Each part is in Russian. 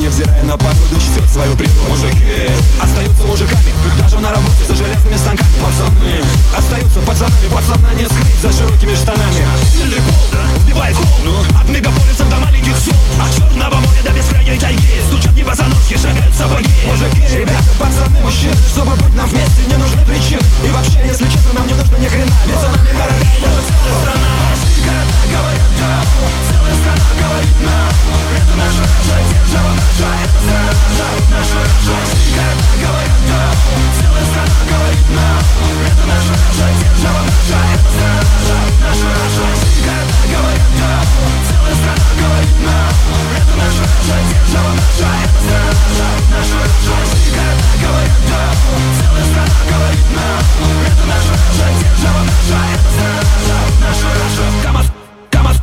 невзирая на погоду, чтет свою природу. Мужики остаются мужиками, даже на работе за железными станками. Пацаны остаются пацанами, пацана не скрыть за широкими штанами. Сильный пол, вбивает волну от мегаполисов до маленьких сел, от Черного моря до бескрайней тайги. Стучат небосоножки, шагают сапоги. Мужики, ребята, пацаны, мужчины, чтобы быть нам вместе, не нужны причины. И вообще, если честно, нам не нужно ни хрена, ведь за нами города и даже целая страна. Города говорят да, целая страна говорит нам. Это наша Раша, держава наша, это страна наша Раша. Города говорят да, целая страна говорит нам. Это наша Раша, держава наша, это страна наша Раша. Города говорят да, целая страна говорит нам. Это наша Раша, держава наша, это страна наша Раша. Города говорят да, целая страна говорит нам. Это наша Раша, держава наша, это страна наша Раша. КамАЗ,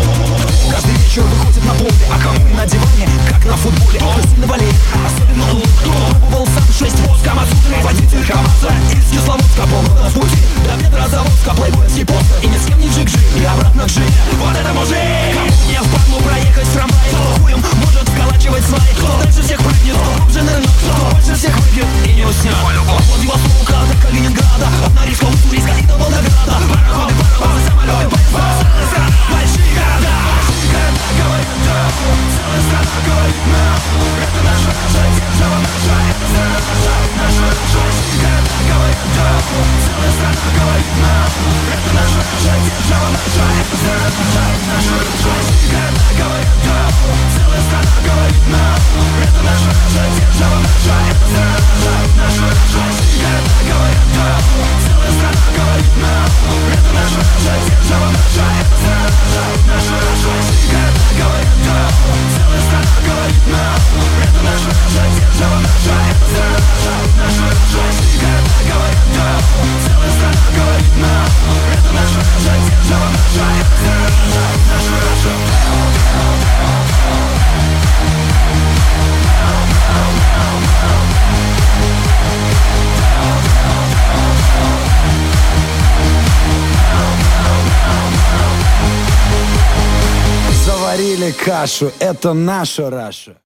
каждый вечер выходит на поле, а кому и на диване, как на футболе. Кто сильно болеет, особенно он, кто пробовал сам 6 воз. КамАЗ утренний водитель КамАЗа из Кисловодска, полгода в пути до Петрозаводска, плейбойский пост, и ни с кем не джик-джик, и обратно к жене. Вот это мужик! Кому мне впадло проехать в трамвае, кто хуем может вколачивать сваи, кто дальше всех прыгнет, кто глубже нырнет, кто больше всех выпьет и не уснет. От Владивостока до Калининграда, от Норильского Уссурийска и до Волгограда. Пароходы, паровозы, самолеты, поезда, большие города. Города говорят да, целая страна говорит нам. Это наша Раша, держава наша, это страна наша Раша. Города говорят да, целая страна говорит нам. Это наша Раша, держава наша, это страна наша Раша. Города говорят да, целая страна говорит нам. Это наша Раша, держава наша, это страна наша Раша. Города говорят да, целая страна говорит нам. Это наша Раша, держава наша, это страна наша Раша. Города говорят да, целая страна говорит нам. Это наша Раша, держава наша, это страна наша Раша. Города говорят да, целая страна говорит нам. Это наша Раша, держава наша, это страна наша Раша. Заварили кашу, это наша Раша.